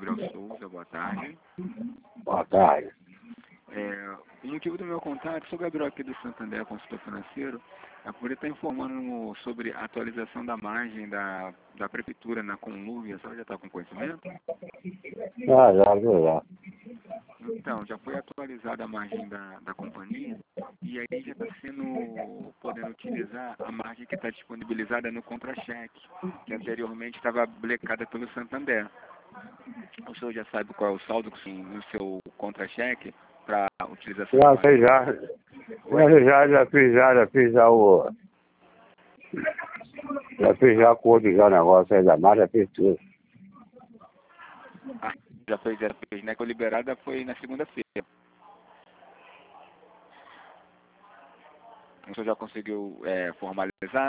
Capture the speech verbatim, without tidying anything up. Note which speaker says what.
Speaker 1: Gabriel Souza, boa tarde.
Speaker 2: Boa tarde.
Speaker 1: É, o motivo do meu contato, sou o Gabriel aqui do Santander, consultor financeiro, é por estar informando sobre a atualização da margem da, da prefeitura na Conluvia. A senhora já está com conhecimento?
Speaker 2: Já, já, já.
Speaker 1: Então, já foi atualizada a margem da, da companhia e aí já está sendo, podendo utilizar a margem que está disponibilizada no contra-cheque, que anteriormente estava blecada pelo Santander. O senhor já sabe qual é o saldo sim, no seu contra-cheque para utilização
Speaker 2: Já
Speaker 1: da
Speaker 2: sei,
Speaker 1: margem?
Speaker 2: já. Já, já, já fiz, já, já fiz já o... Já fiz já a acordo já o negócio aí da margem, já fiz tudo.
Speaker 1: Ah, já fez, já fez, né? Que foi liberada foi na segunda-feira. O senhor já conseguiu é, formalizar?